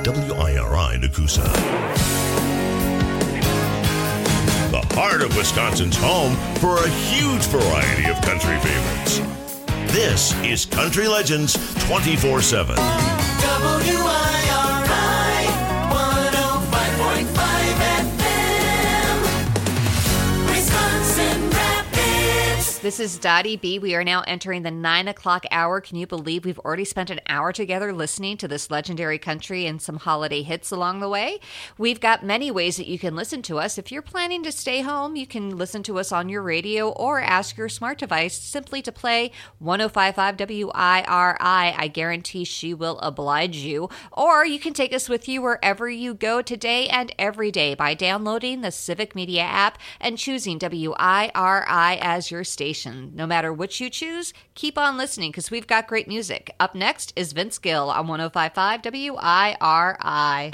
WIRI Nakusa. The heart of Wisconsin's home for a huge variety of country favorites. This is Country Legends 24/7. WIRI 105.5 FM, Wisconsin Rapids. This is Dottie B. We are now entering the 9 o'clock hour. Can you believe we've already spent an hour together listening to this legendary country and some holiday hits along the way? We've got many ways that you can listen to us. If you're planning to stay home, you can listen to us on your radio or ask your smart device simply to play 105.5 WIRI. I guarantee she will oblige you. Or you can take us with you wherever you go today and every day by downloading the Civic Media app and choosing WIRI as your station. No matter which you choose, keep on listening because we've got great music. Up next is Vince Gill on 105.5 WIRI.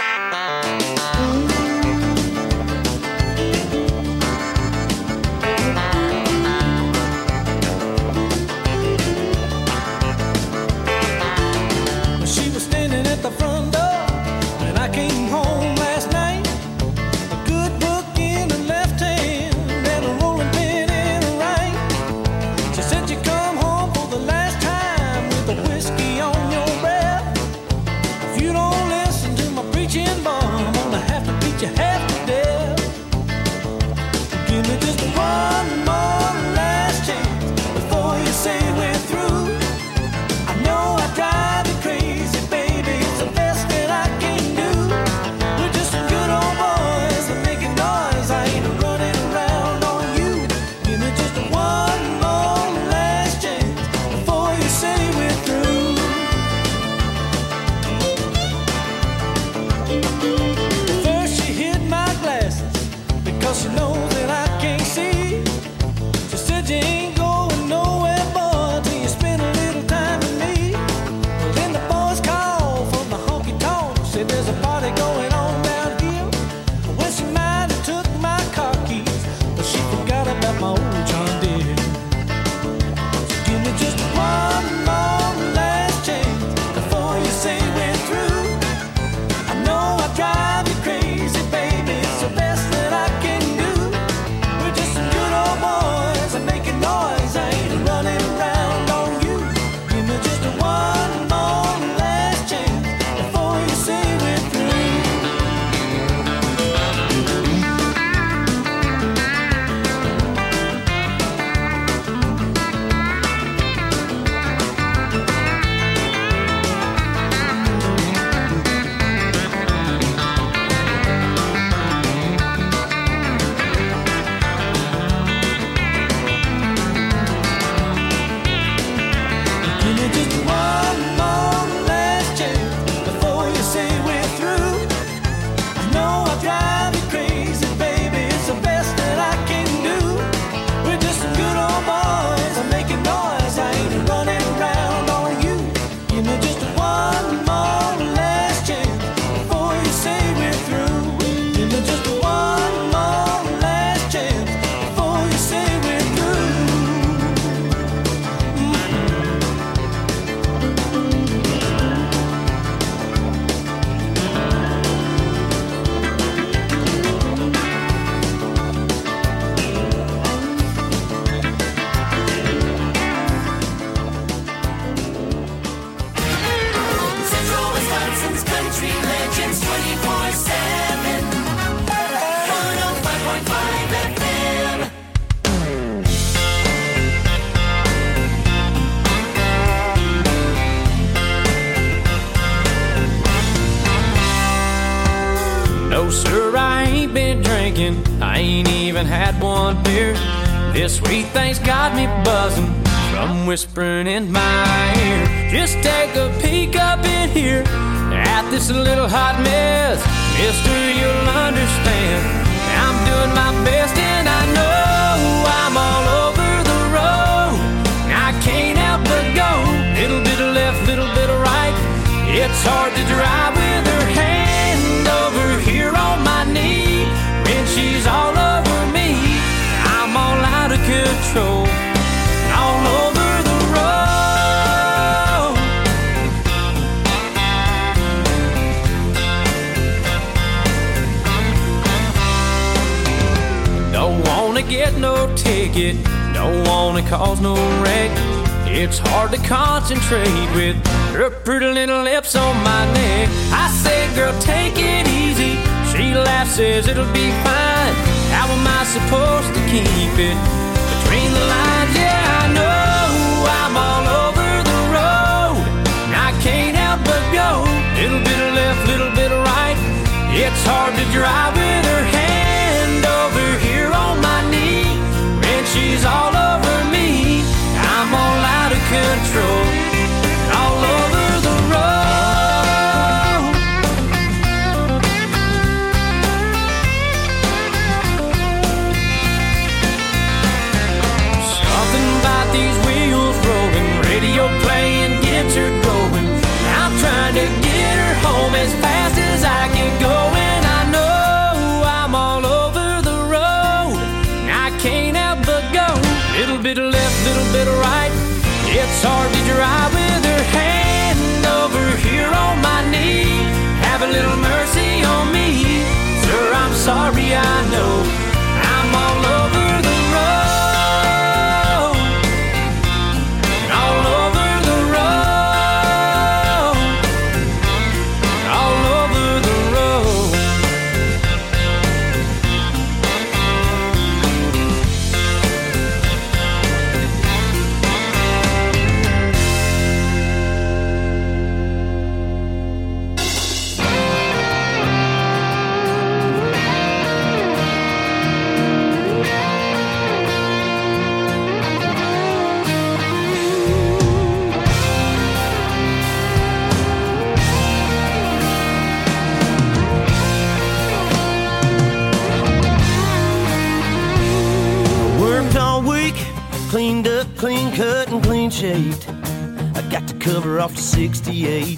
She was standing at the front door when I came home last night. A good book in her left hand and a rolling pin in her right. She said you come home for the last time with a whiskey on your breath. If you don't listen to my preaching bomb, I'm gonna have to beat you half to death. Give me just one more last chance before you say we're through. I know I drive you crazy, baby, it's the best that I can do. We're just some good old boys that making noise, I ain't running around on you. Give me just one more last chance before you say we're through. First she hid my glasses because she knows that I can't see. She said you ain't going nowhere, boy, till you spend a little time with me. Well, then the boys called from the honky tonk, said there's a party going on down here. Well, she might have took my car keys, but she forgot about my old John Deere. So give me just one more last chance before you say we're through. I know I drive you crazy, baby, it's the best that I can do. We're just some good old boys that making noise, I ain't running around on you. Give me just one more last chance before you say we're through. Give me just one more last chance before you say we're through. I know I drive you crazy, baby, it's the best that I can do. We're just some good old boys, I'm making noise, I ain't running around on you. Give me just one more last chance before you say we're through. Give me just one more last chance before you say we're through. Central Wisconsin's Country Legends 24/7, 105.5 FM. No, sir, I ain't been drinking. I ain't even had one beer. This sweet thing's got me buzzing from whispering in my ear. Just take a peek up in here at this little hot mess. Mister, you'll understand. I'm doing my best and I know I'm all over the road. I can't help but go. Little bit of left, little bit of right. It's hard to drive with her hand over here on my knee. When she's all over me, I'm all out of control. All over the road. get no ticket, don't wanna cause no wreck. It's hard to concentrate with her pretty little lips on my neck. I say, girl, take it easy. She laughs, says it'll be fine. How am I supposed to keep it between the lines? Yeah, I know I'm all over the road, and I can't help but go. Little bit of left, little bit of right. It's hard to drive with her hand over here on my knee. When she's all over me, I'm all out of control, all over the road. Something about these wheels rolling, radio playing gets her going. I'm trying to get her home as fast as I can go, and I know I'm all over the road, and I can't help but go. Little bit of left, little bit of right. It's hard to drive with her hand over here on my knee. Have a little mercy on me, sir, I'm sorry, I know I'm all over the road, all over the road, all over the road. Worked all week, cleaned up, clean cut, and clean shaved. I got the cover off the 68.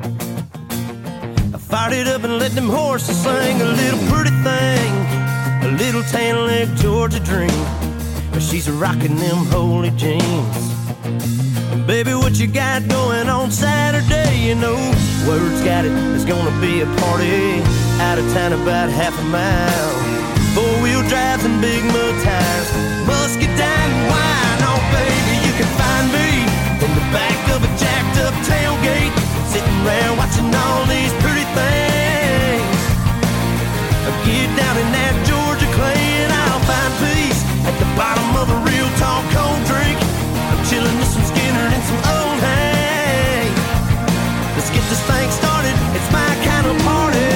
I fired it up and let them horses sing. A little pretty thing, a little tan leg Georgia dream. But she's rocking them holy jeans. And baby, what you got going on Saturday? You know, word's got it, there's gonna be a party out of town about half a mile. Four-wheel drives and big mud tires, muscadine and wine. Oh, baby, you can find me in the back of a jacked-up tailgate, sitting around watching all these pretty things. I get down in that Georgia clay and I'll find peace at the bottom of a real tall cold drink. I'm chilling with some Skinner and some old hay. Let's get this thing started, it's my kind of party.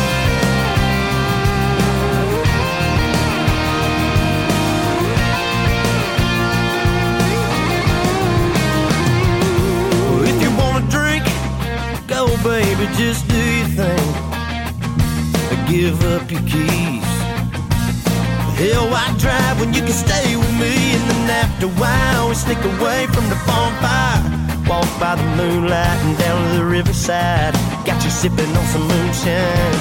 Baby, just do your thing. Give up your keys. Hell, why drive when you can stay with me? And then after a while, we sneak away from the bonfire, walk by the moonlight and down to the riverside. Got you sipping on some moonshine.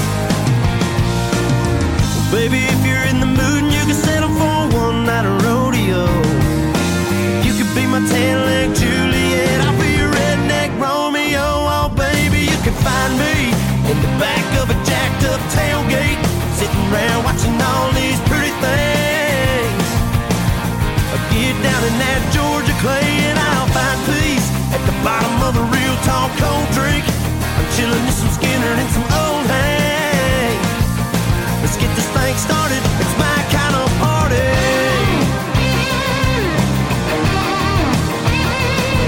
Well, baby, if you're in the mood and you can settle for one night of rodeo, you could be my tan-leg Juliet, I'll be your redneck Romeo. Oh, baby, you can find me in the back of a jacked-up tailgate, sitting around watching all these pretty things. I get down in that Georgia clay and I'll find peace at the bottom of a real tall cold drink. I'm chilling with some Skinner and some old hay. Let's get this thing started, it's my kind of party.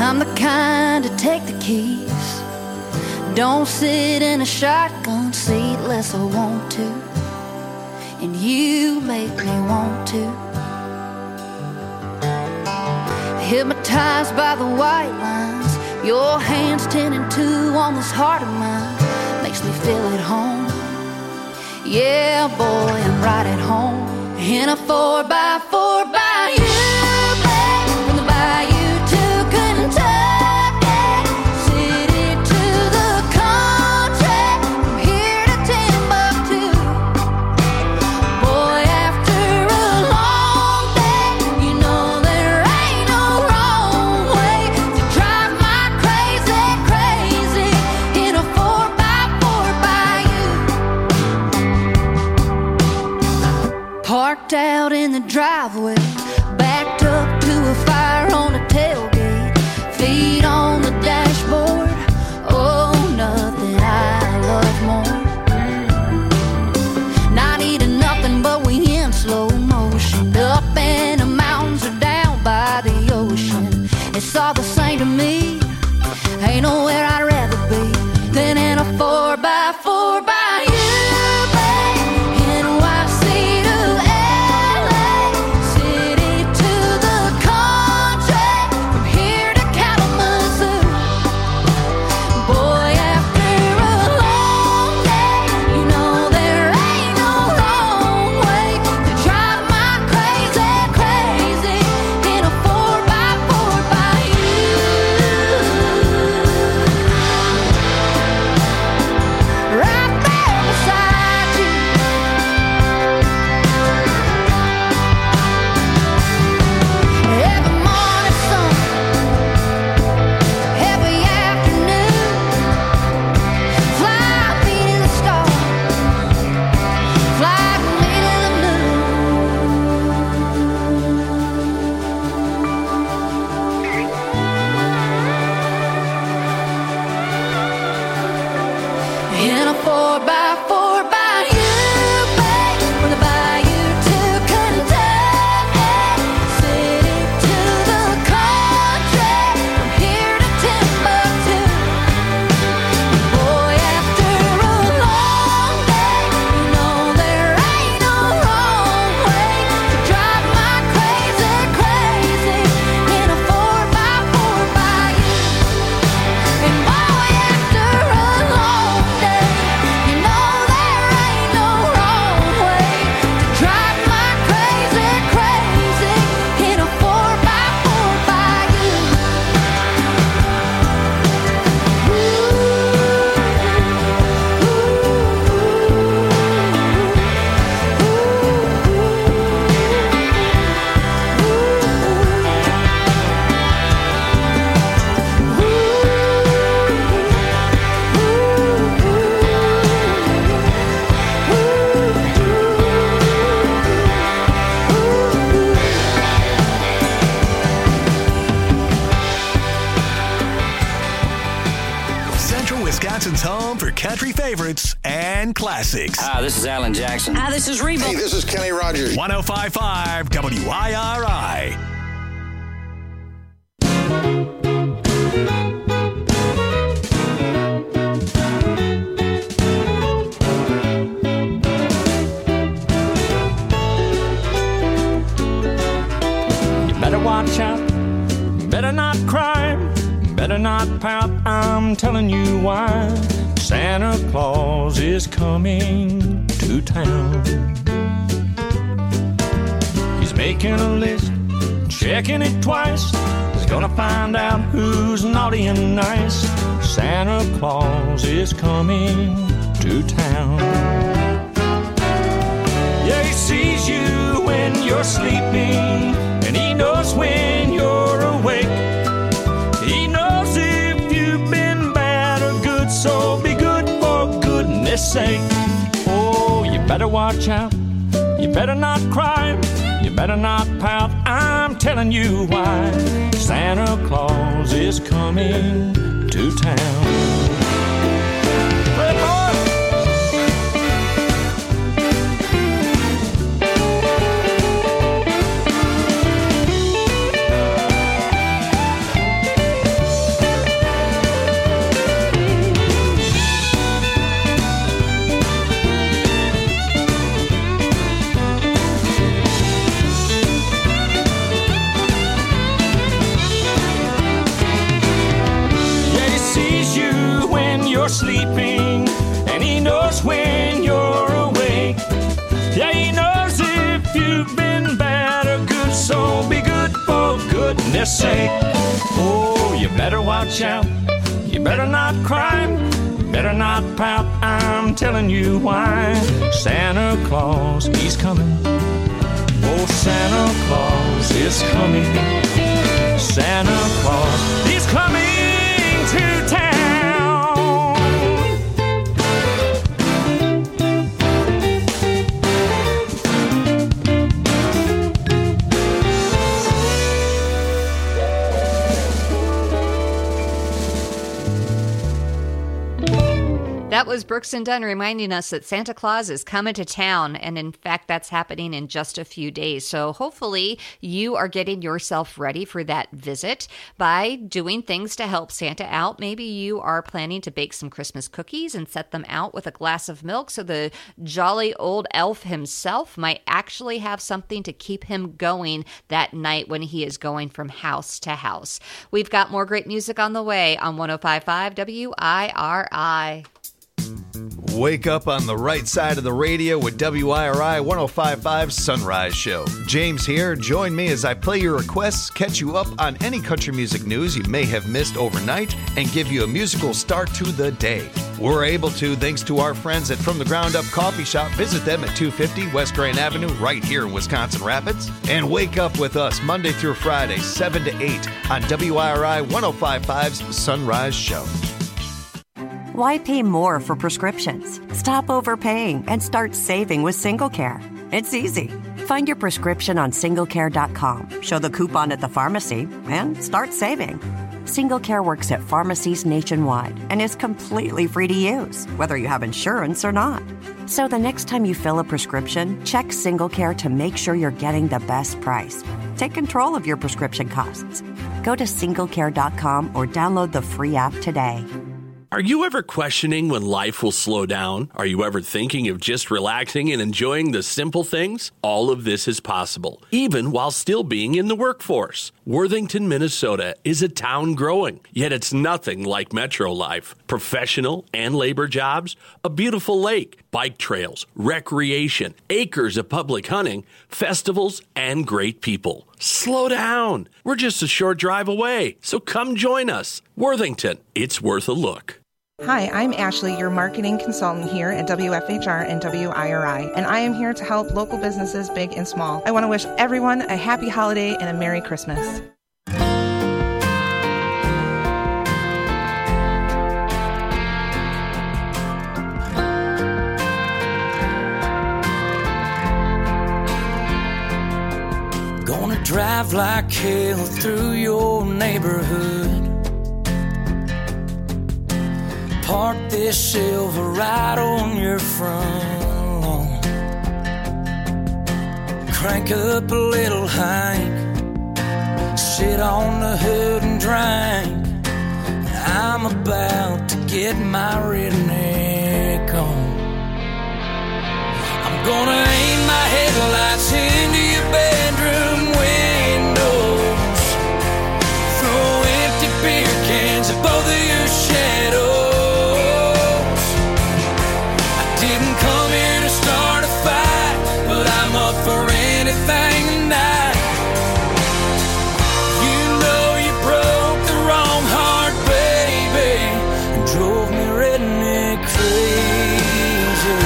I'm the kind to take the keys. Don't sit in a shotgun seat unless I want to, and you make me want to. Hypnotized by the white lines, your hands 10 and 2 on this heart of mine makes me feel at home. Yeah, boy, I'm right at home in a 4x4 by you, babe, from the bayou to Kentucky, city to the country, from here to Timbuktu. Boy, after a long day, you know there ain't no wrong way to drive my crazy, crazy in a 4x4 by you. Parked out in the driveway, backed up to a fire on the tailgate, feet on the dashboard. Oh, nothing I love more. Not eating nothing but we in slow motion, up in the mountains or down by the ocean. It's all the same to me. Ain't nowhere I'd rather be than in a 4x4 by you, babe. NYC to LA, city to the country, from here to Kalamazoo. Boy, after a long day, you know there ain't no wrong way to drive my crazy, crazy in a 4x4 by you. Right there beside you. Every morning sun, every afternoon, fly me to the stars, fly me to the moon. In a 4x4 by you, babe, from the bayou to Kentucky, city to the country, from here to Timbuktu. Boy, after a long day, you know there ain't no wrong way to drive my crazy, crazy in a 4x4 by you. And boy, after a long day, you know there ain't no wrong way to drive my crazy, crazy in a 4x4 by you. Central Wisconsin's home for country favorites and classics. Hi, this is Alan Jackson. Hi, this is Reba. Hey, this is Kenny Rogers. 105.5 WIRI. You better watch out, better not cry, better not pout, I'm telling you why. Santa Claus is coming to town. He's making a list, checking it twice. He's gonna find out who's naughty and nice. Santa Claus is coming to town. Yeah, he sees you when you're sleeping, and he knows when you're awake. He knows if you've been bad or good, so be good for goodness sake. Oh, you better watch out, you better not cry, you better not pout, I'm telling you why. Santa Claus is coming to town. Hey, boy! goodness sake. Oh, you better watch out. You better not cry. You better not pout. I'm telling you why. Santa Claus, he's coming. Oh, Santa Claus is coming. Santa Claus, he's coming to town. That was Brooks and Dunn reminding us that Santa Claus is coming to town. And in fact, that's happening in just a few days. So hopefully you are getting yourself ready for that visit by doing things to help Santa out. Maybe you are planning to bake some Christmas cookies and set them out with a glass of milk so the jolly old elf himself might actually have something to keep him going that night when he is going from house to house. We've got more great music on the way on 105.5 WIRI. Wake up on the right side of the radio with WIRI 105.5 Sunrise Show. James here. Join me as I play your requests, catch you up on any country music news you may have missed overnight, and give you a musical start to the day. We're able to thanks to our friends at From the Ground Up Coffee Shop. Visit them at 250 West Grand Avenue right here in Wisconsin Rapids. And wake up with us Monday through Friday, 7 to 8 on WIRI 105.5's Sunrise Show. Why pay more for prescriptions? Stop overpaying and start saving with SingleCare. It's easy. Find your prescription on singlecare.com, show the coupon at the pharmacy, and start saving. SingleCare works at pharmacies nationwide and is completely free to use, whether you have insurance or not. So the next time you fill a prescription, check SingleCare to make sure you're getting the best price. Take control of your prescription costs. Go to singlecare.com or download the free app today. Are you ever questioning when life will slow down? Are you ever thinking of just relaxing and enjoying the simple things? All of this is possible, even while still being in the workforce. Worthington, Minnesota is a town growing, yet it's nothing like metro life. Professional and labor jobs, a beautiful lake, bike trails, recreation, acres of public hunting, festivals, and great people. Slow down. We're just a short drive away, so come join us. Worthington, it's worth a look. Hi, I'm Ashley, your marketing consultant here at WFHR and WIRI, and I am here to help local businesses big and small. I want to wish everyone a happy holiday and a Merry Christmas. Gonna drive like hell through your neighborhood. Park this Silverado on your front lawn. Crank up a little hike. Sit on the hood and drink. I'm about to get my redneck on. I'm gonna aim my headlights into your bedroom windows. Throw empty beer cans at both of your shadows. For anything tonight. You know you broke the wrong heart, baby, and drove me redneck crazy.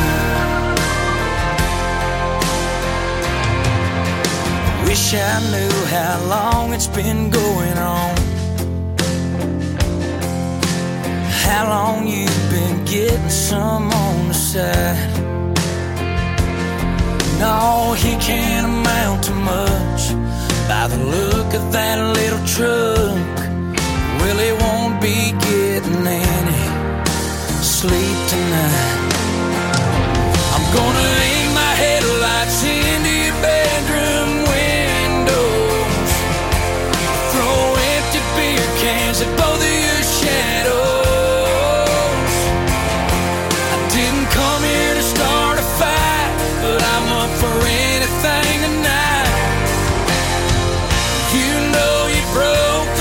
Wish I knew how long it's been going on, how long you've been getting some on the side. No, he can't amount to much by the look of that little truck. Well, he won't be getting any sleep tonight. I'm gonna aim my headlights into your bedroom windows. Throw empty beer cans at both of your shadows. I didn't come here to start a fight, but I'm up for anything tonight. You know you broke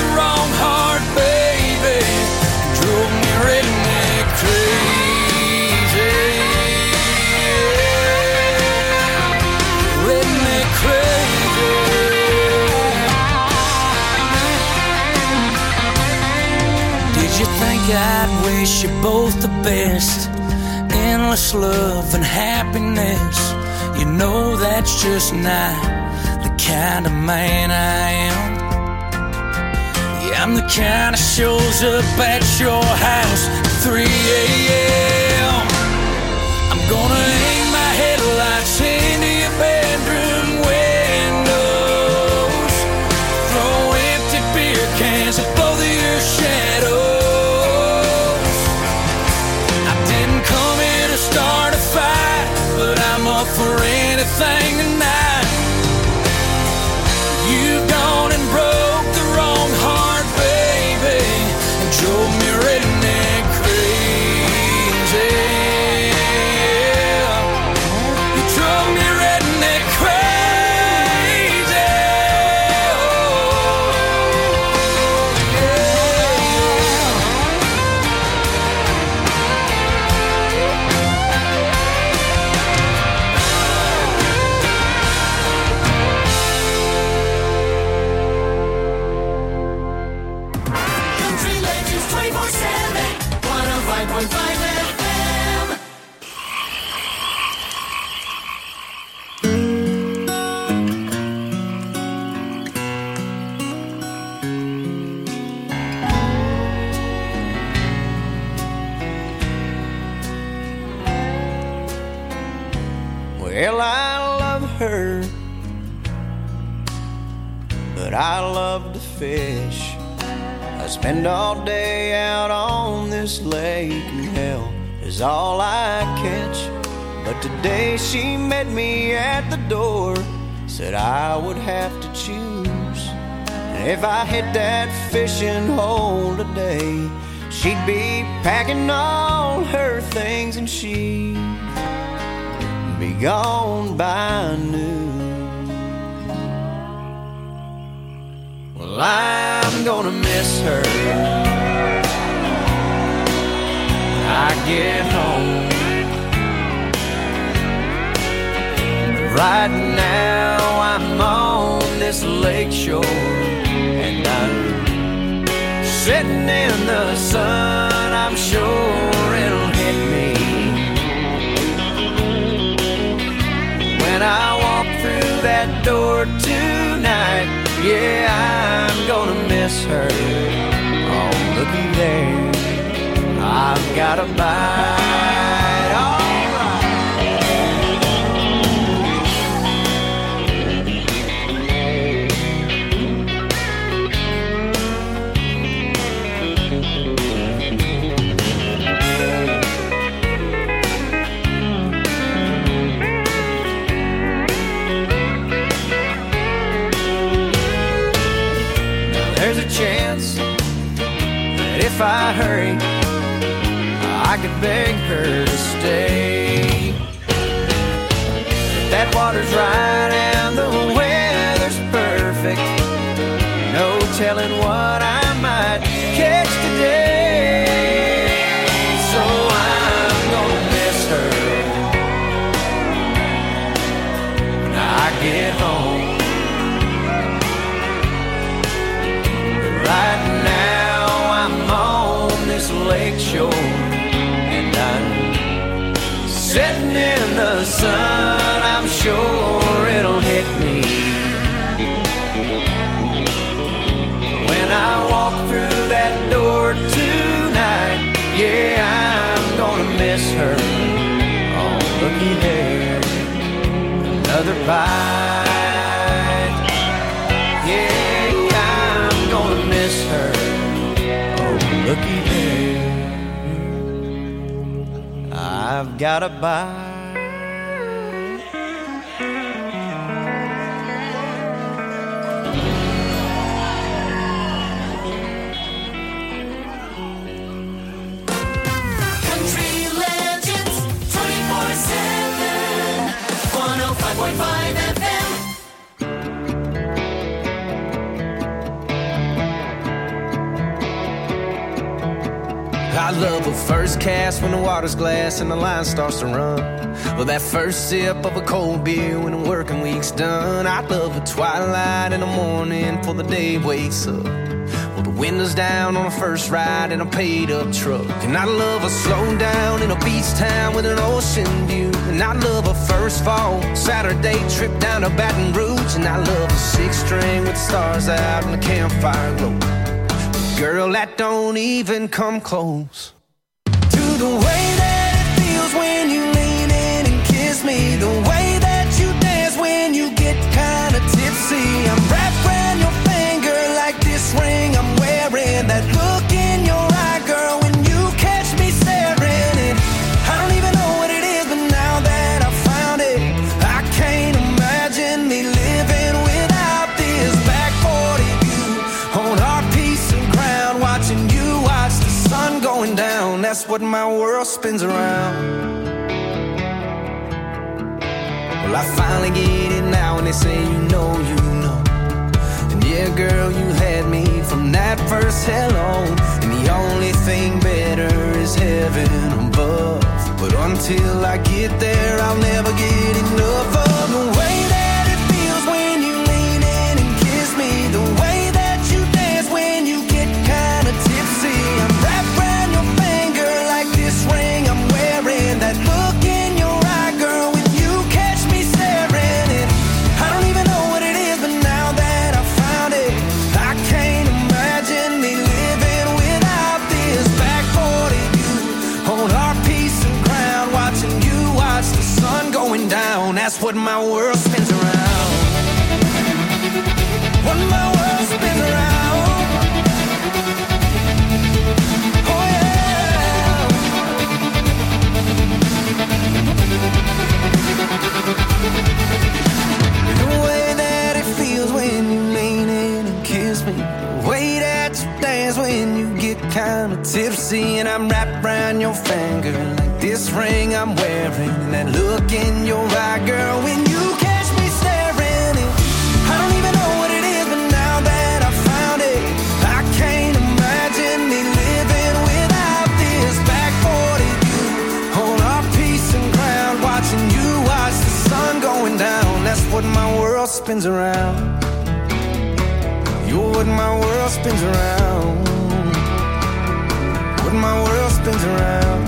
wish you both the best. Endless love and happiness. You know that's just not the kind of man I am. Yeah, I'm the kind that shows up at your house at 3 a.m. I'm gonna hang my headlights into your bedroom windows, throw empty beer cans at both of your shadows. I didn't come here to start a fight, but I'm up for anything tonight. You've gone and broke the wrong heart, baby, and drove me redneck crazy. You drove me redneck crazy. Oh, Country Legends 24/7, 105.5 FM. Well, I love her, but I love to fish. I spend all day out on this lake, and hell is all I catch. But today she met me at the door, said I would have to choose. And if I hit that fishing hole today, she'd be packing all her things and she'd be gone by noon. Well, I'm gonna miss her when I get home. Right now I'm on this lake shore, and I'm sitting in the sun. I'm sure it'll hit me when I walk through that door tonight. Yeah, I'm gonna miss her. Oh, looky there, I've got a bite. All there's a chance that if I hurry, I could beg her to stay. That water's right and the weather's perfect. No telling what I might catch today. So I'm gonna miss her when I get home. Right now I'm on this lake shore, and I'm sitting in the sun. I'm sure it'll hit me when I walk through that door tonight. Yeah, I'm gonna miss her. Oh, looky there, another bite. Yeah, I'm gonna miss her. Oh, looky there, I've got a bite. Country Legends 24/7, 105.5 FM. I love a first cast when the water's glass and the line starts to run. Well, that first sip of a cold beer when the working week's done. I love a twilight in the morning before the day wakes up. Well, the Windows down on a first ride in a paid-up truck. And I'd love a slow down in a beach town with an ocean view. And I'd love a first fall Saturday trip down to Baton Rouge. And I'd love a six-string with stars out and a campfire glow. But girl, that don't even come close to the way that it feels when you lean in and kiss me. The way that you dance when you get kinda tipsy. I'm wrapped around your finger like this ring I'm wearing. That look in your eye, girl, when you catch me staring. And I don't even know what it is, but now that I found it, I can't imagine me living without this. Back 40 view on our piece of ground, watching you watch the sun going down. That's what my world spins around. Well, I finally get it now when they say you know. And yeah, girl, you had me from that first hello. And the only thing better is heaven above. But until I get there, I'll never get enough of the way that it feels when you lean in and kiss me. The way that you dance when you get kinda tipsy. I'm wrapped around your finger like this ring I'm wearing. That look in your eye, girl, when you catch me staring. And I don't even know what it is, but now that I found it, I can't imagine me living without this. Back 40 view on our piece of ground, watching you watch the sun going down. That's what my world spins around. What my world spins around. Oh yeah. The way that it feels when you lean in and kiss me. The way that you dance when you get kinda tipsy. And I'm wrapped around your finger like this ring I'm wearing. And that look in your eye, girl, when you catch me staring. And I don't even know what it is, but now that I found it, I can't imagine me living without this. Back 40 view on our piece of ground, watching you watch the sun going down. That's what my world spins around. You're what my world spins around. What my world spins around.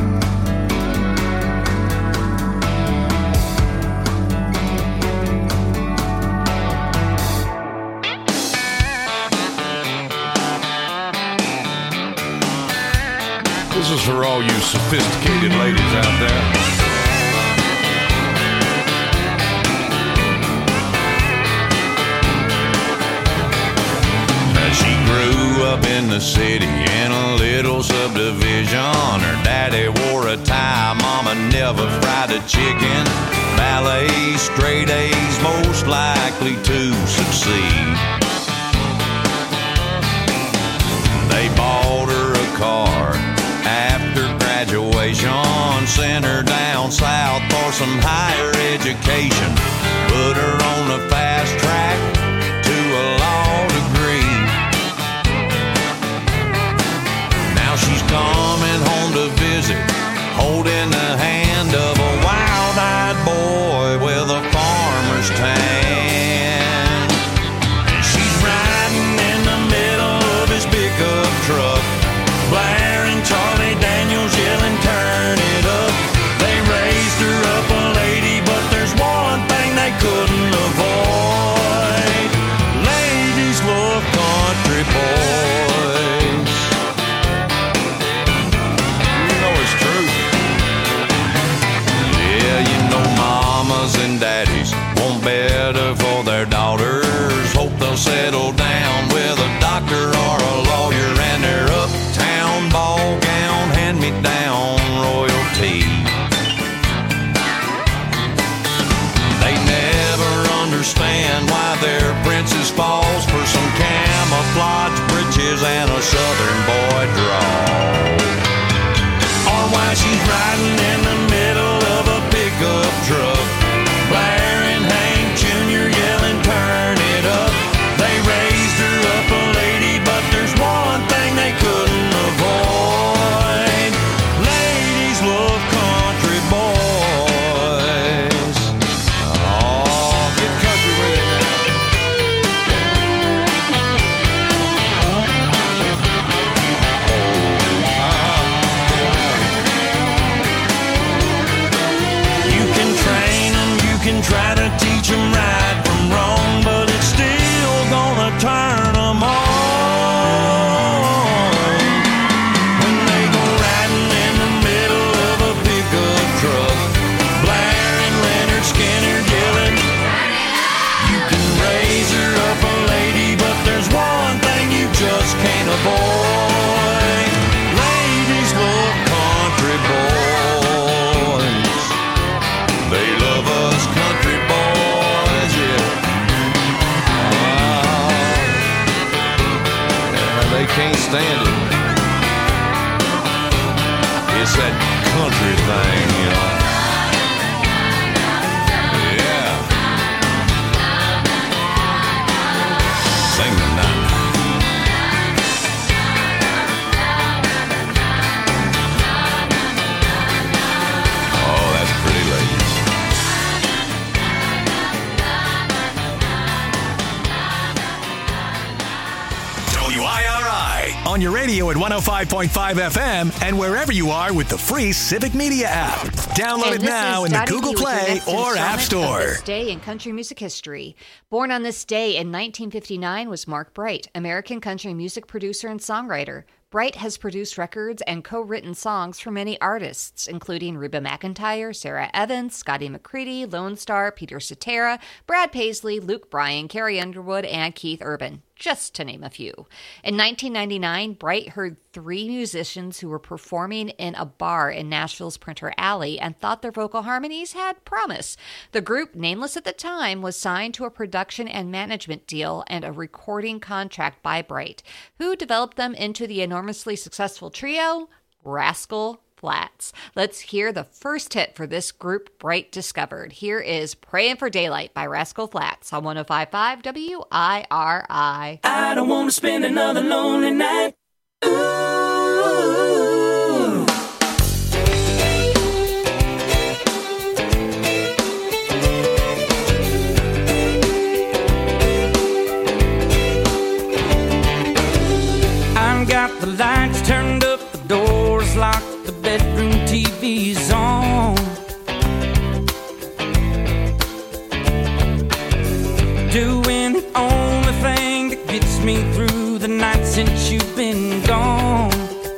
This is for all you sophisticated ladies out there. She grew up in the city in a little subdivision. Her daddy wore a tie, mama never fried a chicken. Ballet, straight A's, most likely to succeed. They bought her a car after graduation, sent her down south for some higher education, put her on a fast track to a law degree. Now she's coming home to visit, holding the hand of a wild-eyed boy with a farmer's tan. And she's riding in the middle of his pickup truck, blaring Charlie Daniels, yelling, turn it up. They raised her up a lady, but there's one thing they couldn't avoid. Ladies love country boys. You know it's true. Yeah, you know mamas and daddies want better try to teach them right from wrong, but it's still gonna turn them on. When they go riding in the middle of a pickup truck, blaring Leonard Skinner, yelling, you can raise her up a lady, but there's one thing you just can't avoid. Ladies love country boys. They love us country boys, yeah. They can't stand it. It's that country thing, you know. Yeah. Sing the night. Oh, that's pretty ladies. WIRI on your radio at 105.5 FM and wherever you are with the free Civic Media app. Download And it now this in is the Dottie Google B with your Play next or App installment of Store. This day in country music history. Born on this day in 1959 was Mark Bright, American country music producer and songwriter. Bright has produced records and co-written songs for many artists, including Reba McEntire, Sarah Evans, Scotty McCready, Lone Star, Peter Cetera, Brad Paisley, Luke Bryan, Carrie Underwood, and Keith Urban, just to name a few. In 1999, Bright heard three musicians who were performing in a bar in Nashville's Printer Alley and thought their vocal harmonies had promise. The group, nameless at the time, was signed to a production and management deal and a recording contract by Bright, who developed them into the enormously successful trio, Rascal Flatts. Let's hear the first hit for this group Bright discovered. Here is Praying for Daylight by Rascal Flatts on 105.5 WIRI. I don't want to spend another lonely night. Ooh. I've got the lights turned up, the doors locked, the bedroom TV's on. Doing the only thing that gets me through the night since you've been gone.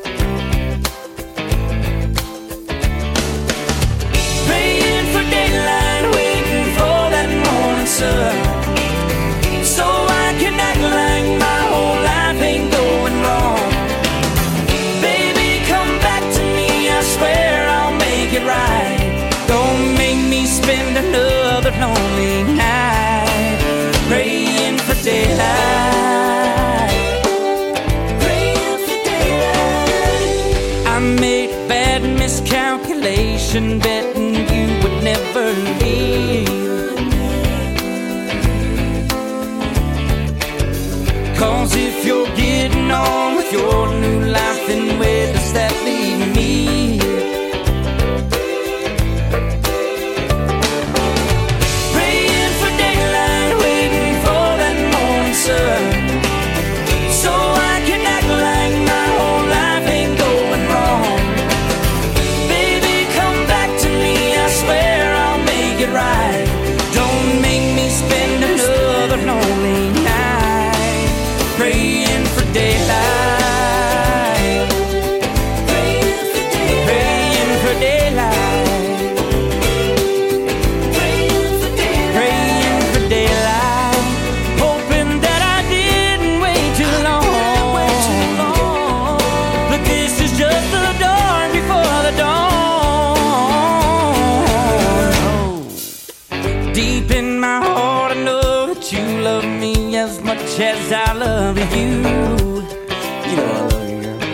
Praying for daylight, waiting for that morning sun, so I can act like my whole life ain't going wrong. Baby, come back to me, I swear I'll make it right. Don't make me spend another lonely night praying for daylight. Praying for daylight. I made a bad miscalculation, betting you would never leave. 'Cause if you're getting on with your new life, then where does that leave me? Praying for daylight, waiting for that morning sun, so I can act like my whole life ain't going wrong. Baby, come back to me, I swear I'll make it right. Don't make me spend another lonely night praying for daylight. Praying for daylight. Praying for daylight. Praying for daylight. Praying for daylight. Hoping that I didn't wait too long. But this is just the dawn before the dawn. Deep in my heart, I know that you love me as much as I love you. You know I love you, girl.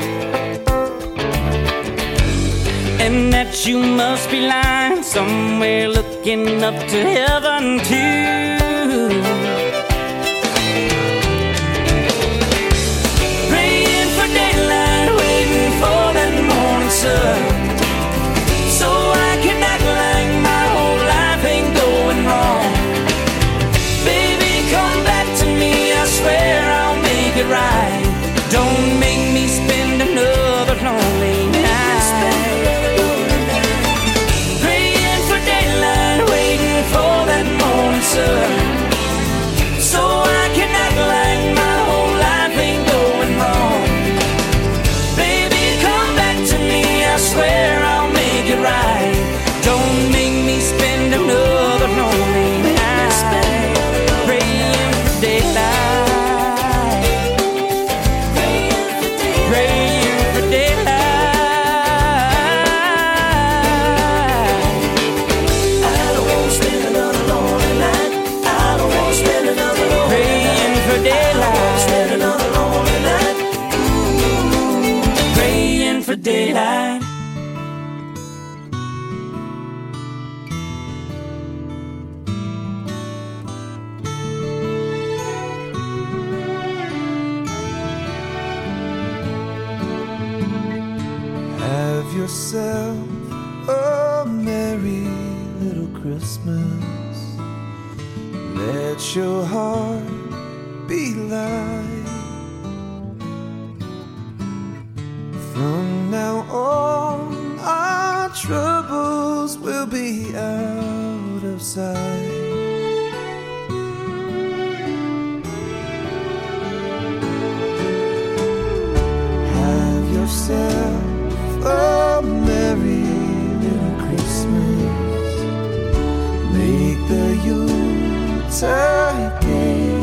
And that you must be lying somewhere looking up to heaven too. Praying for daylight, waiting for that morning sun, so I can act like my whole life ain't going wrong. Baby, come back to me, I swear I'll make it right. Don't make me spend another lonely night praying for daylight, waiting for that Christmas. Let your heart be light. From now on, our troubles will be out of sight. Have yourself a merry little Christmas. Make the Yuletide gay.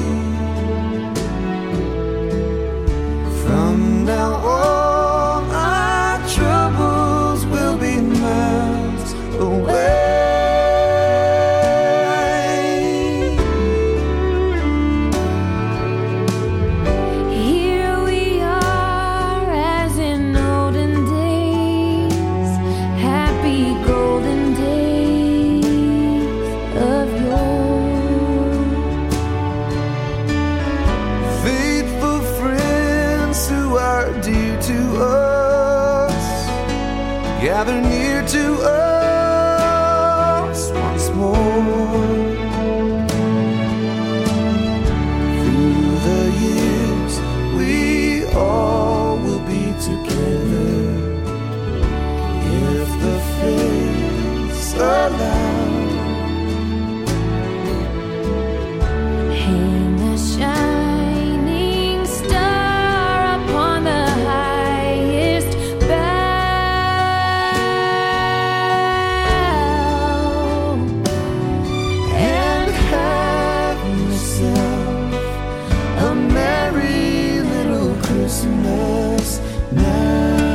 From now on, our troubles will be miles away. Here we are as in olden days, happy golden days of yore. Faithful friends who are dear to us, gather near to us once more. Through the years, we all will be together, if the fates allow. Hang a shining star upon the highest bough, And have yourself a merry little Christmas now.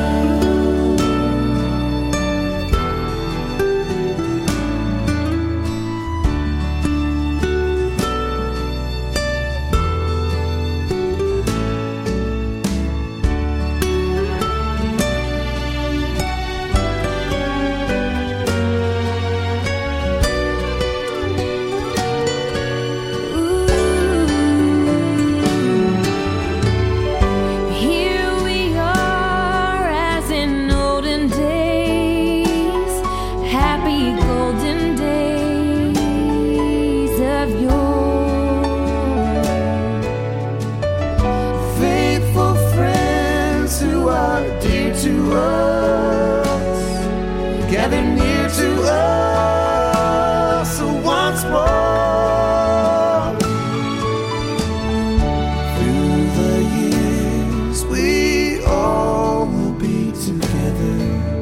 here we are as in olden days, happy golden days of yore. Faithful friends who are dear to us, gather near to us once more. Through the years, we all will be together,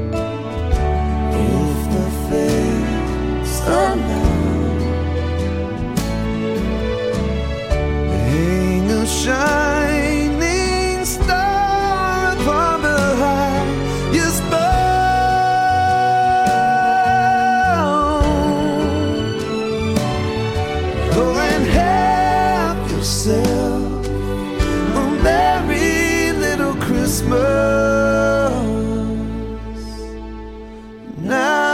if the fates allow. Hang a shining star upon the highest bough. Go and have yourself a merry little Christmas now.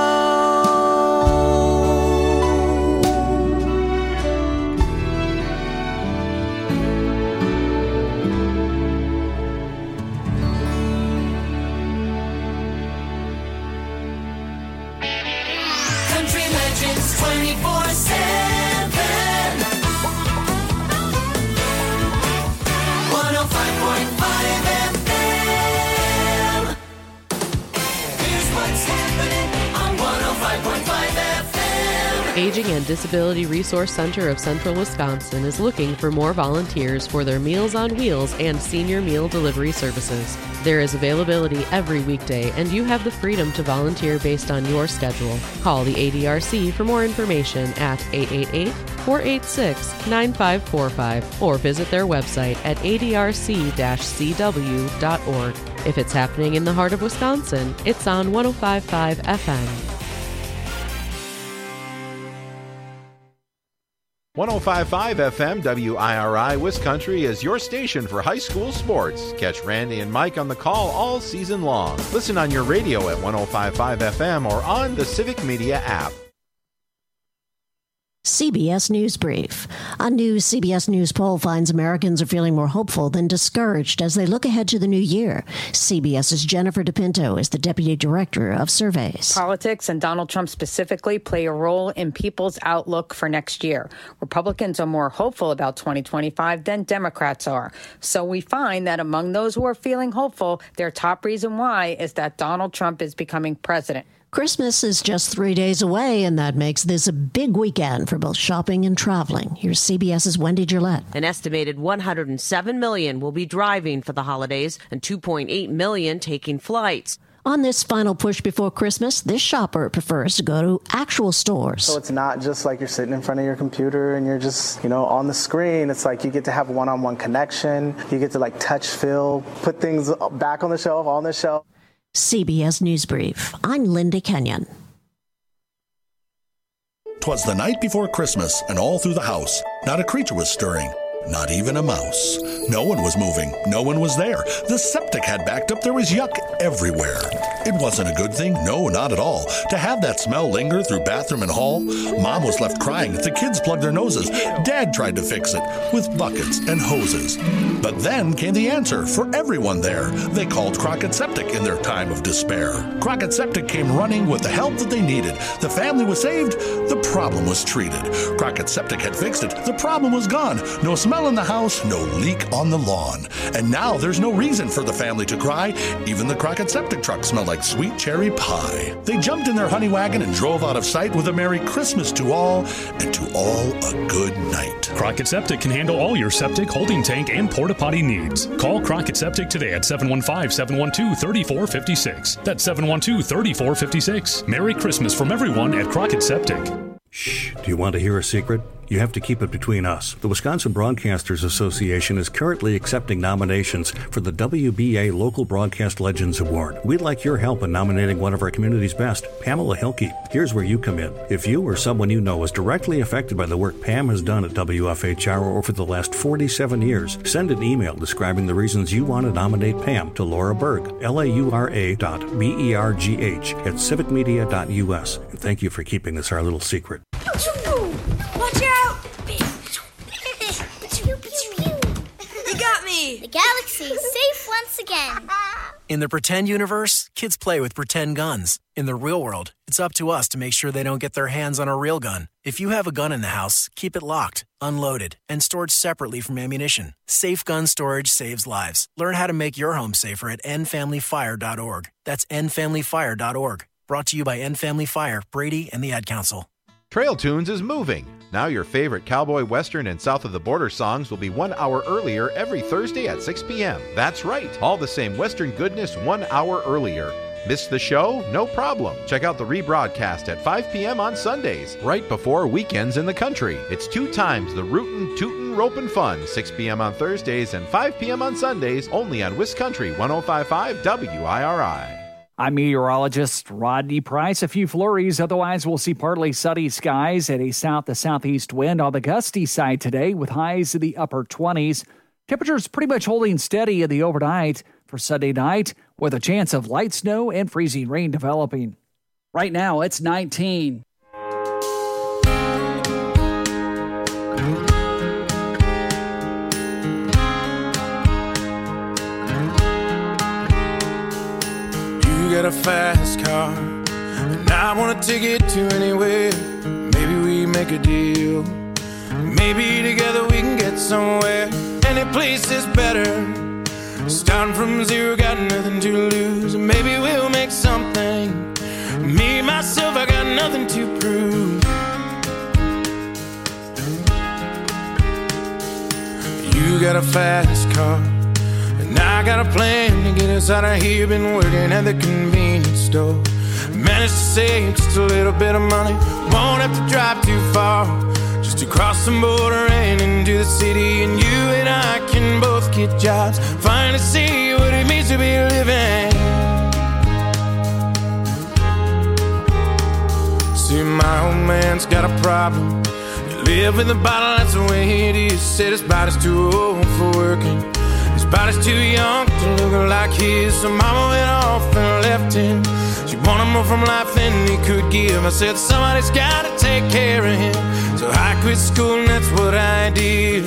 Country Legends 24/7. 105.5 FM. Here's what's happening on 105.5 FM. Aging and Disability Resource Center of Central Wisconsin is looking for more volunteers for their Meals on Wheels and senior meal delivery services. There is availability every weekday, and you have the freedom to volunteer based on your schedule. Call the ADRC for more information at 888-486-9545 or visit their website at adrc-cw.org. If it's happening in the heart of Wisconsin, it's on 105.5 FM. 105.5 FM WIRI Wiscountry is your station for high school sports. Catch Randy and Mike on the call all season long. Listen on your radio at 105.5 FM or on the Civic Media app. CBS News Brief. A new CBS News poll finds Americans are feeling more hopeful than discouraged as they look ahead to the new year. CBS's Jennifer DePinto is the Deputy Director of Surveys. Politics, and Donald Trump specifically, play a role in people's outlook for next year. Republicans are more hopeful about 2025 than Democrats are. So we find that among those who are feeling hopeful, their top reason why is that Donald Trump is becoming president. Christmas is just 3 days away, and that makes this a big weekend for both shopping and traveling. Here's CBS's Wendy Gillette. An estimated 107 million will be driving for the holidays and 2.8 million taking flights. On this final push before Christmas, this shopper prefers to go to actual stores. So it's not just like you're sitting in front of your computer and you're just, on the screen. It's like you get to have one-on-one connection. You get to touch, feel, put things back on the shelf. CBS News Brief. I'm Linda Kenyon. 'Twas the night before Christmas, and all through the house, not a creature was stirring. Not even a mouse. No one was moving. No one was there. The septic had backed up. There was yuck everywhere. It wasn't a good thing. No, not at all. To have that smell linger through bathroom and hall. Mom was left crying. The kids plugged their noses. Dad tried to fix it with buckets and hoses. But then came the answer for everyone there. They called Crockett Septic in their time of despair. Crockett Septic came running with the help that they needed. The family was saved. The problem was treated. Crockett Septic had fixed it. The problem was gone. No smell in the house, no leak on the lawn. And now there's no reason for the family to cry. Even the Crockett Septic truck smelled like sweet cherry pie. They jumped in their honey wagon and drove out of sight with a Merry Christmas to all, and to all a good night. Crockett Septic can handle all your septic, holding tank, and porta potty needs. Call Crockett Septic today at 715-712-3456. That's 712-3456. Merry Christmas from everyone at Crockett Septic. Shh. Do you want to hear a secret? You have to keep it between us. The Wisconsin Broadcasters Association is currently accepting nominations for the WBA Local Broadcast Legends Award. We'd like your help in nominating one of our community's best, Pamela Hilke. Here's where you come in. If you or someone you know is directly affected by the work Pam has done at WFHR over the last 47 years, send an email describing the reasons you want to nominate Pam to Laura Berg, laura.bergh at civicmedia.us. And thank you for keeping this our little secret. Watch out! You got me! The galaxy is safe once again. In the pretend universe, kids play with pretend guns. In the real world, it's up to us to make sure they don't get their hands on a real gun. If you have a gun in the house, keep it locked, unloaded, and stored separately from ammunition. Safe gun storage saves lives. Learn how to make your home safer at endfamilyfire.org. That's endfamilyfire.org. Brought to you by End Family Fire, Brady, and the Ad Council. Trail Tunes is moving. Now your favorite cowboy, western, and south of the border songs will be 1 hour earlier every Thursday at 6 p.m. That's right, all the same western goodness 1 hour earlier. Missed the show? No problem. Check out the rebroadcast at 5 p.m. on Sundays, right before weekends in the country. It's 2 times the rootin', tootin', ropin' fun, 6 p.m. on Thursdays and 5 p.m. on Sundays, only on WisCountry 105.5 WIRI. I'm meteorologist Rodney Price. A few flurries, otherwise we'll see partly sunny skies and a south to southeast wind on the gusty side today with highs in the upper 20s. Temperatures pretty much holding steady in the overnight for Sunday night with a chance of light snow and freezing rain developing. Right now it's 19. Got a fast car, and I want to take it to anywhere. Maybe we make a deal. Maybe together we can get somewhere. Any place is better. Starting from zero, got nothing to lose. Maybe we'll make something. Me, myself, I got nothing to prove. You got a fast car, and I got a plan to get us out of here. Been working at the convenience store. Managed to save just a little bit of money. Won't have to drive too far, just to cross the border and into the city. And you and I can both get jobs, finally see what it means to be living. See, my old man's got a problem. You live in the bottle, that's the way it is. Said his body's too old for working. His body's too young to look like his. So mama went off and left him. She wanted more from life than he could give. I said somebody's gotta take care of him. So I quit school and that's what I did.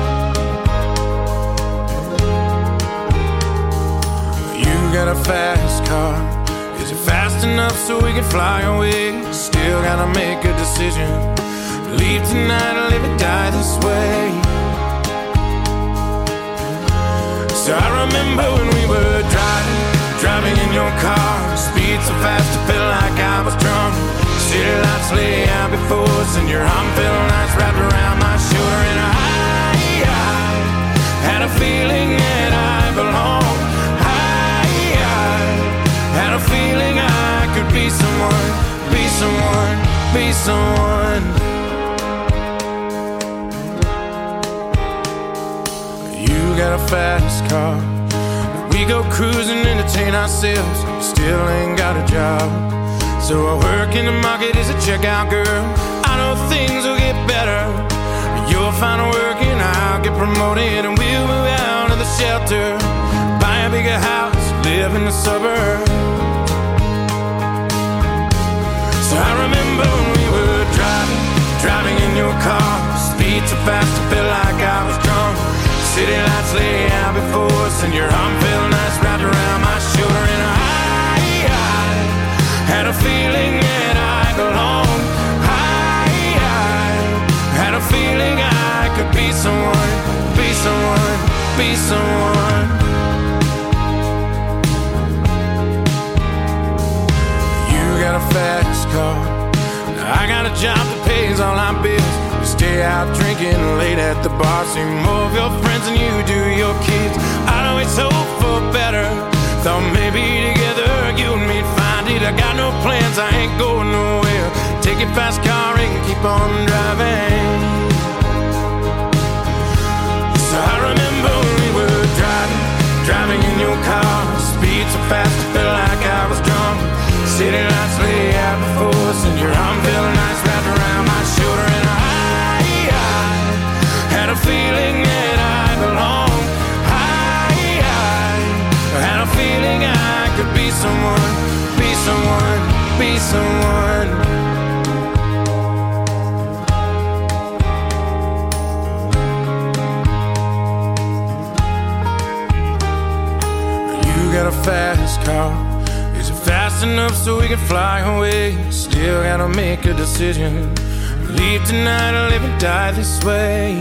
You got a fast car. Is it fast enough so we can fly away? Still gotta make a decision. Leave tonight or live or die this way. So I remember when we were driving in your car. Speed so fast I felt like I was drunk. City lights lay out before us, and your arm felt nice wrapped around my shoulder. And I had a feeling that I belonged. I had a feeling I could be someone, be someone, be someone. You got a fast car. We go cruising, entertain ourselves. Still ain't got a job. So I work in the market as a checkout girl. I know things will get better. You'll find work and I'll get promoted, and we'll move out of the shelter, buy a bigger house, live in the suburbs. So I remember when we were driving in your car. Speed so fast I felt like I was drunk. City lights lay out before us, and your arm felt nice wrapped around my shoulder. And I had a feeling that I belonged. I had a feeling I could be someone, be someone, be someone. You got a fast car. I got a job that pays all our bills. We stay out drinking late at the bar. See more of your friends than you do your kids. I'd always hope for better. Thought maybe together you and me'd find it. I got no plans, I ain't going nowhere. Take your fast car and keep on driving. So I remember when we were driving in your car. Speed so fast I felt like I was drunk. City lights lay out before us, and your arm felt nice wrapped around my shoulder. And I had a feeling that I belonged. I had a feeling I could be someone, be someone, be someone. You got a fast car. Is it fast enough so we can fly away? Still gotta make a decision. Leave tonight or live and die this way.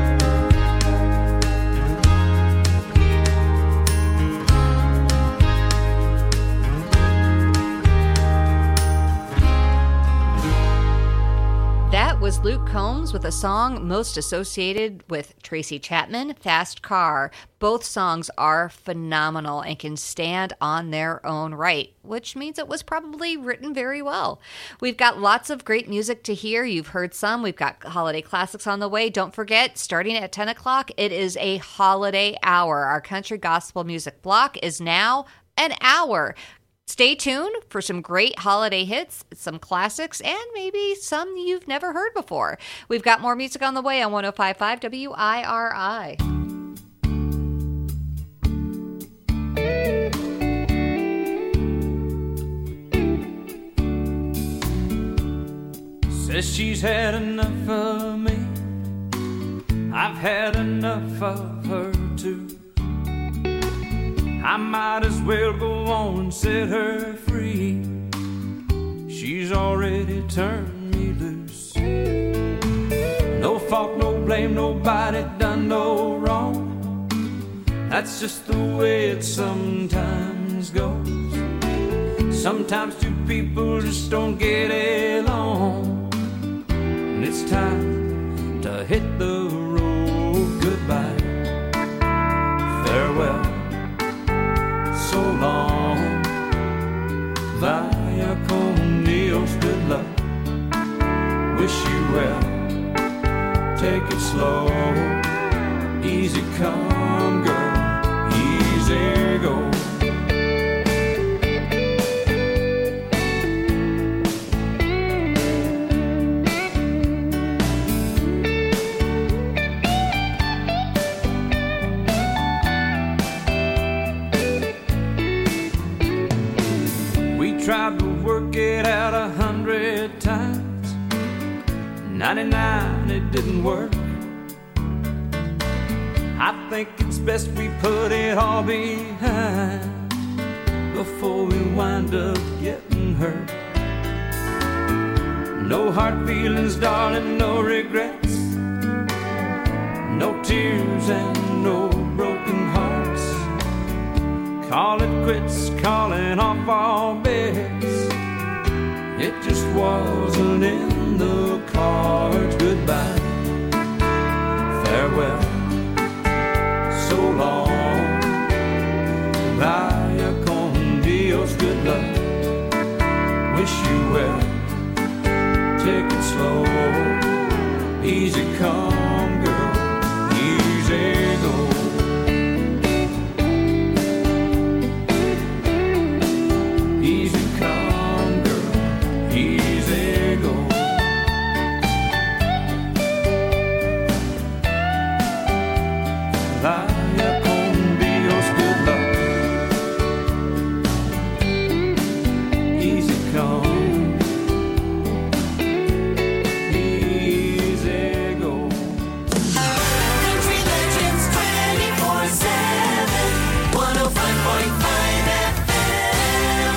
That was Luke Combs with a song most associated with Tracy Chapman, Fast Car. Both songs are phenomenal and can stand on their own right, which means it was probably written very well. We've got lots of great music to hear. You've heard some. We've got holiday classics on the way. Don't forget, starting at 10 o'clock, it is a holiday hour. Our country gospel music block is now an hour. Stay tuned for some great holiday hits, some classics, and maybe some you've never heard before. We've got more music on the way on 105.5 WIRI. Says she's had enough of me. I've had enough of her too. I might as well go on and set her free. She's already turned me loose. No fault, no blame, nobody done no wrong. That's just the way it sometimes goes. Sometimes two people just don't get along, and it's time to hit the road. Goodbye, farewell, so long, vaya con Dios, good luck, wish you well, take it slow, easy come, girl, easy go. Tried to work it out 100 times. 99, it didn't work. I think it's best we put it all behind before we wind up getting hurt. No hard feelings, darling, no regrets, no tears and no broken hearts. Call it quits, calling off all bets. It just wasn't in the cards. Goodbye, farewell, so long. Vaya con Dios, good luck. Wish you well. Take it slow. Easy come, girl. Easy go. Easy come, girl. Easy go. Vaya con Dios, good luck. Easy come, easy go. Country Legends 24/7, 105.5 FM.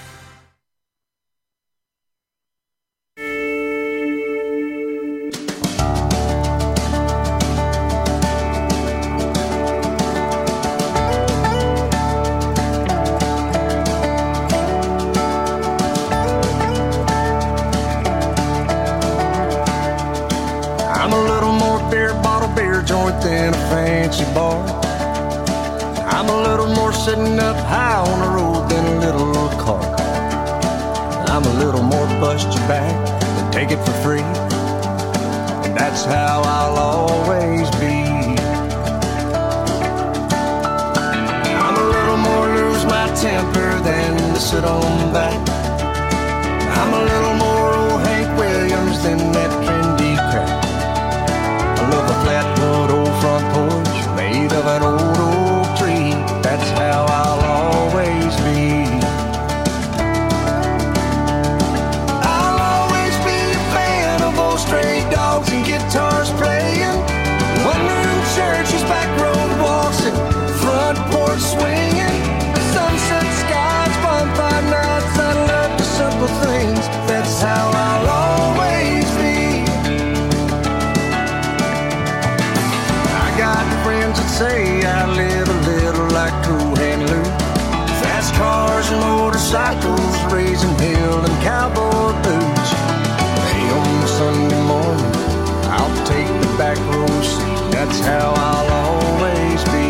I'm a little more beer bottle beer joint than a fancy bar. I'm a little more sitting up high on the road than a little car. I'm a little more bust your back than take it for free. And that's how I'll always be. I'm a little more lose my temper than to sit on back. I'm a little more old Hank Williams than that trendy crap. I love a flatwood old front porch made of an old oak tree. That's how I'll always be. I'll always be a fan of old stray dogs and guitars playing, one-room churches, back road walks, and front porch swinging, sunset skies, bonfire nights. I love the simple things. That's how I'll always be. I got friends that say I live a little like Cool Hand Luke. Fast cars and motorcycles, raising hell and cowboy boots. Hey, on Sunday morning, I'll take the back row seat. That's how I'll always be.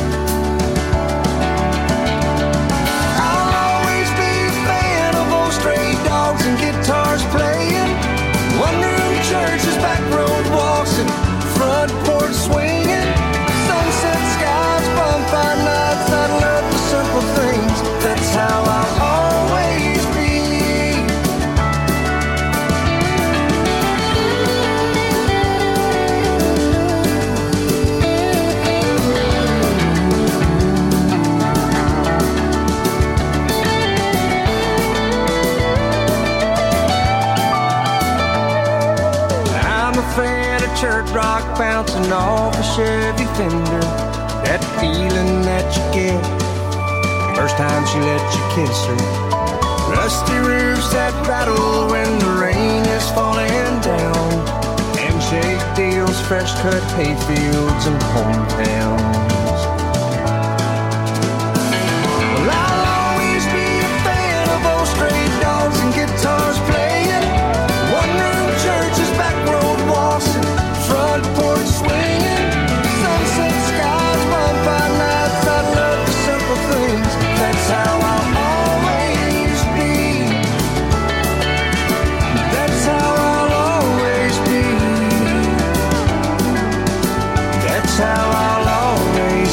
I'll always be a fan of old stray dogs and guitars playing, one-room churches, back road walks, and front porch swinging, sunset skies, bonfire nights. I love the simple things. That's how I'll always be. I'm a fan of church rock bouncing off a Chevy Fender. That feeling that you get first time she let you kiss her. Rusty roofs that rattle when the rain is falling down. Handshake deals, fresh cut hay fields and hometowns. Well, I'll always be a fan of old stray dogs and guitars playing, one-room churches, back road walks, and front porch swinging, sunset skies, bonfire nights. I love the simple things. That's how I'll always be. That's how I'll always be. That's how I'll always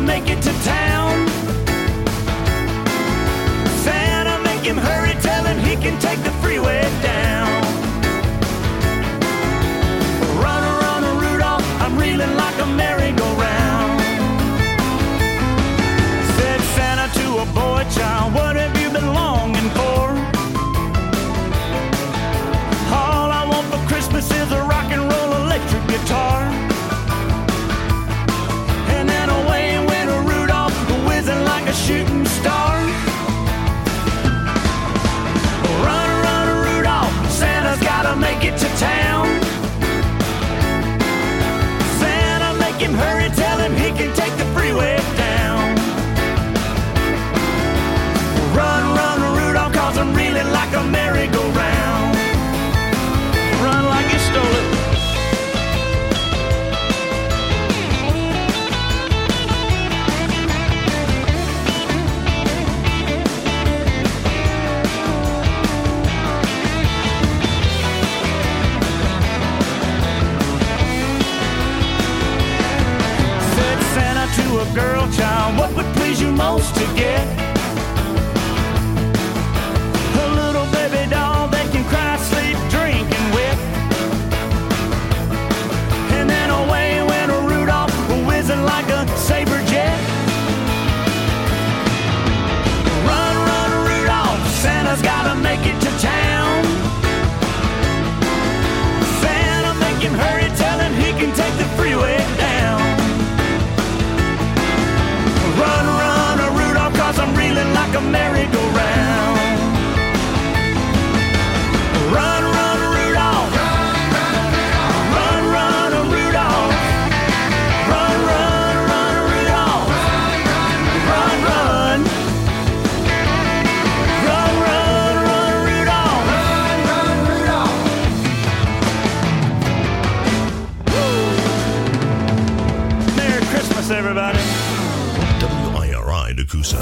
make it to town. Santa, make him hurry, tell him he can take the freeway down. Run, Rudolph, I'm reeling like a merry-go-round. Said Santa to a boy child, what have you been longing for? All I want for Christmas is a rock and roll electric guitar. And then away went Rudolph, whizzing like a shooting star. Run, Rudolph, Santa's gotta make it to town. Santa, make him hurry, tell him he can take the freeway down. Run, Rudolph, cause I'm reeling like a merry-go-round. Run like you stole it. Said Santa to a girl child, what would please you most to get? A little baby doll that can cry, sleep, drink, and whip. And then away went Rudolph, whizzing like a saber jet. Run, Rudolph, Santa's gotta make it to town. Santa, make him hurry, tell him he can take the freeway down. Run, Rudolph, cause I'm reeling like a merry-go-round. Run, Rudolph. Run, Rudolph. Run, Rudolph. Run, Rudolph. Woo. Merry Christmas, everybody. WIRI Nakusa.